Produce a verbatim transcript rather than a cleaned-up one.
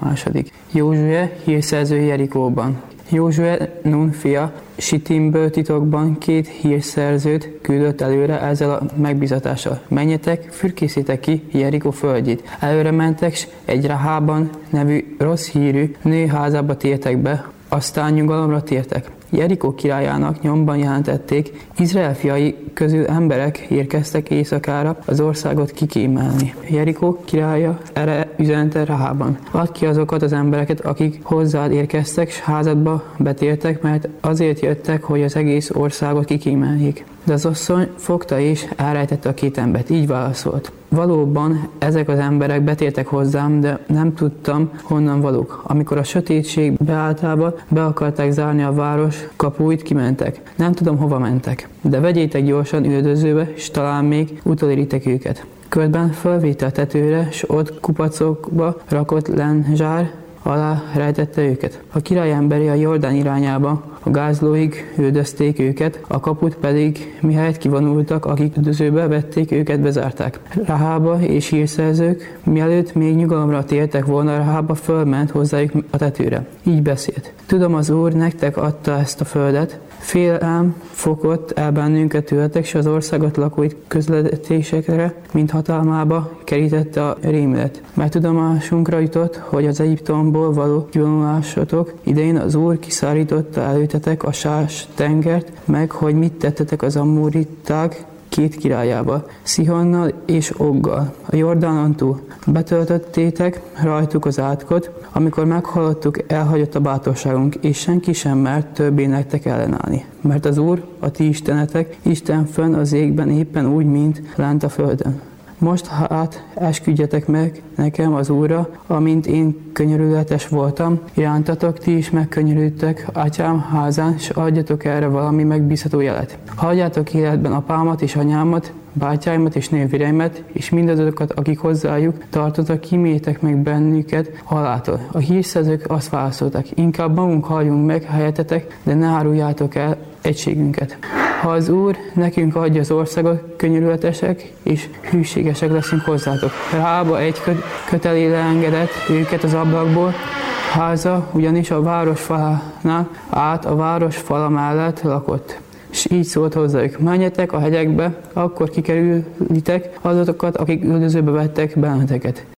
Második. Józsue hírszerző Jerikóban. Józsue Nun fia Sittimből titokban két hírszerzőt küldött előre ezzel a megbízatással. Menjetek, fürkészítek ki Jerikó földjét. Előre mentek, s egy Rahában nevű rossz hírű nő házába tértek be, aztán nyugalomra tértek. Jerikó királyának nyomban jelentették, Izrael fiai közül emberek érkeztek éjszakára az országot kikémelni. Jerikó királya erre üzente Rahában: add ki azokat az embereket, akik hozzád érkeztek, s házadba betértek, mert azért jöttek, hogy az egész országot kikémeljék. De az asszony fogta és elrejtette a két embert, így válaszolt: valóban ezek az emberek betértek hozzám, de nem tudtam, honnan valók. Amikor a sötétség beálltába be akarták zárni a város kapuit, kimentek. Nem tudom, hova mentek. De vegyétek gyorsan üldözőbe, és talán még utoléritek őket. Körben fölvétel tetőre, s ott kupacokba rakott lenzsár alá rejtette őket. A király emberi a Jordán irányába a gázlóig üldözték őket, a kaput pedig mihelyt kivonultak, akik üldözőbe vették őket, bezárták. Rahába és hírszerzők, mielőtt még nyugalomra tértek volna, Rahába fölment hozzájuk a tetőre. Így beszélt: tudom, az Úr nektek adta ezt a földet, félelem fogott el bennünket tőletek, s az országot lakóit közletésekre, mint hatalmába kerítette a rémület. Mert tudomásunkra jutott, hogy az Egyiptomból való kivonulásotok idején az Úr kiszárította előtetek a Sás tengert, meg hogy mit tettetek az ammóriták két királyával, Szihonnal és Oggal. A Jordánon túl betöltöttétek rajtuk az átkot, amikor meghallottuk, elhagyott a bátorságunk, és senki sem mert többé nektek ellenállni. Mert az Úr, a ti istenetek, Isten fönn az égben éppen úgy, mint lent a földön. Most hát esküdjetek meg nekem az Úrra, amint én könyörületes voltam, irántatok ti is megkönyörültek atyám házán, s adjatok erre valami megbízható jelet. Hagyjátok életben apámat és anyámat, bátyáimat és nővéreimet, és mindazokat, akik hozzájuk tartottak, kíméljétek meg bennüket haláltól. A hírszerzők azt válaszolták: inkább magunk halljunk meg helyettetek, de ne áruljátok el egységünket. Ha az Úr nekünk adja az országot, könyörületesek és hűségesek leszünk hozzátok. Rahába egy kötelé leengedett őket az ablakból, háza ugyanis a város falánál át a város fala mellett lakott. És így szólt hozzájuk: menjetek a hegyekbe, akkor kikerülitek azokat, akik üldözőbe vettek benneteket.